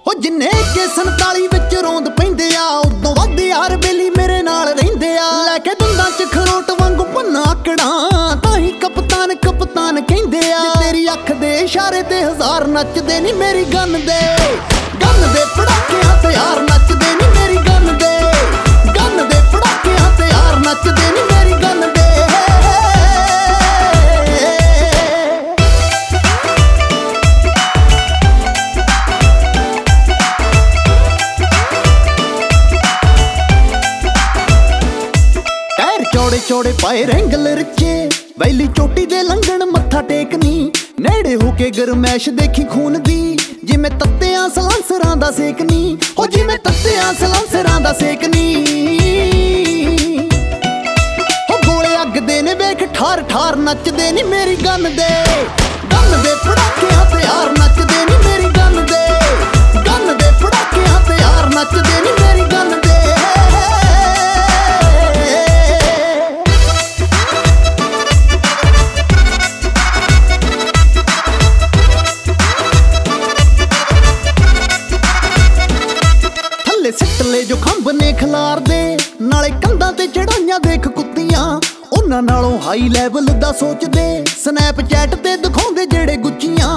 ਹੋ ਜਿੰਨੇ ਕੇ 47 ਵਿੱਚ ਰੋਂਦ ਪੈਂਦੇ ਆ ਉਦੋਂ ਵੱਧ ਯਾਰ ਬੇਲੀ ਮੇਰੇ ਨਾਲ ਰਹਿੰਦੇ ਆ। ਲੈ ਕੇ ਦੰਦਾਂ 'ਚ ਖਰੋਟ ਵਾਂਗੂ ਭੰਨਾ ਆਕੜਾਂ ਤਾਂ ਹੀ ਕਪਤਾਨ ਕਪਤਾਨ ਕਹਿੰਦੇ ਆ। ਤੇਰੀ ਅੱਖ ਦੇ ਇਸ਼ਾਰੇ ਤੇ ਹਜ਼ਾਰ ਨੱਚਦੇ ਨੀ ਮੇਰੀ ਗਨ ਦੇ ਪੜਾਕਿਆਂ ਤੇ ਯਾਰ ਨੱਚਦੇ ਨੀ ਮੇਰੀ ਗਨ ਦੇ ਪੜਾਕਿਆਂ ਤੇ ਯਾਰ ਨੱਚਦੇ ਨੀ ਮੇਰੀ ਗਨ ਦੇ। ਚੌੜੇ ਪਾਏ ਰੈਂਗਲ ਰਚੇ ਵੈਲੀ ਚੋਟੀ ਦੇ ਲੰਘਣ ਮੱਥਾ ਟੇਕਨੀ ਨੇੜੇ ਹੋ ਕੇ ਗਰਮੈਸ਼ ਦੇਖੀ ਖੂਨ ਦੀ ਜਿਵੇਂ ਤੱਤਿਆਂ ਸਲਾਂਸਰਾਂ ਦਾ ਸੇਕਨੀ ਹੋ ਜਿਵੇਂ ਤੱਤਿਆਂ ਸਲਾਂਸਰਾਂ ਦਾ ਸੇਕਨੀ ਹੋ ਗੋਲੇ ਅੱਗ ਦੇ ਨੇ ਵੇਖ ਠਾਰ ਠਾਰ ਨੱਚਦੇ ਨੀ ਮੇਰੀ ਗਨ ਦੇ ਪੜਾਕਿਆਂ ਤੇ ਯਾਰ ਨੱਚਦੇ ਨੀ ਮੇਰੀ ਗਨ ਦੇ ਪੜਾਕਿਆਂ ਤੇ ਯਾਰ ਨੱਚਦੇ ਨੀ ਮੇਰੀ ਗਨ ਦੇ। ਸਿੱਟ ਲੈ ਜੋ ਖੰਭ ਨੇ ਖਿਲਾਰਦੇ ਨਾਲੇ ਕੰਧਾਂ ਤੇ ਚੜਾਈਆਂ ਦੇਖ ਕੁੱਤੀਆਂ ਉਹਨਾਂ ਨਾਲੋਂ ਹਾਈ ਲੈਵਲ ਦਾ ਸੋਚਦੇ ਸਨੈਪਚੈਟ ਤੇ ਦਿਖਾਉਂਦੇ ਜਿਹੜੇ ਗੁੱਚੀਆਂ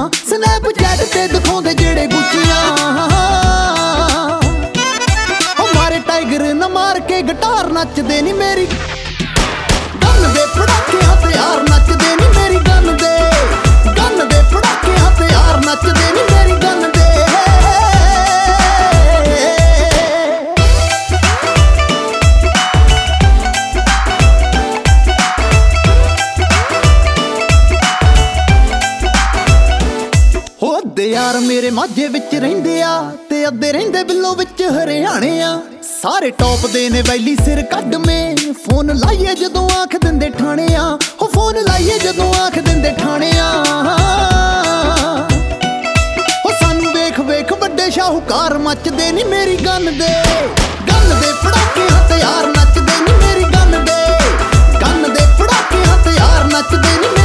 ਉਹ ਮਾਰੇ ਟਾਈਗਰ ਨਾ ਮਾਰ ਕੇ ਗਿਟਾਰ ਨੱਚਦੇ ਨੀ ਮੇਰੀ ਗਨ ਦੇ ਪੜਾਕਿਆਂ ਤੇ ਯਾਰ ਨੱਚਦੇ ਨੀ ਮੇਰੀ ਗਨ ਦੇ ਪੜਾਕਿਆਂ ਤੇ ਯਾਰ ਨੱਚਦੇ ਨੀ ਮੇਰੀ ਗਨ ਦੇ। ਅੱਧੇ ਯਾਰ ਮੇਰੇ ਮਾਝੇ ਵਿੱਚ ਰਹਿੰਦੇ ਆ ਤੇ ਅੱਧੇ ਰਹਿੰਦੇ ਬਿੱਲੋ ਵਿੱਚ ਹਰਿਆਣੇ ਆ। ਸਾਰੇ ਟੌਪ ਦੇ ਨੇ ਵੈਲੀ ਸਿਰ ਕੱਢ ਮੇ ਫੋਨ ਲਾਈਏ ਜਦੋਂ ਆਖ ਦਿੰਦੇ ਠਾਣੇ ਆ ਹੋ ਫੋਨ ਲਾਈਏ ਜਦੋਂ ਆਖ ਦਿੰਦੇ ਠਾਣੇ ਆ। ਹੋ ਸਾਨੂੰ ਵੇਖ ਵੇਖ ਵੱਡੇ ਸ਼ਾਹੂਕਾਰ ਮੱਚਦੇ ਨੀ ਮੇਰੀ ਗਨ ਦੇ ਪੜਾਕਿਆਂ ਤੇ ਯਾਰ ਨੱਚਦੇ ਨੀ ਮੇਰੀ ਗਨ ਦੇ ਪੜਾਕਿਆਂ ਤੇ ਯਾਰ ਨੱਚਦੇ ਨੀ।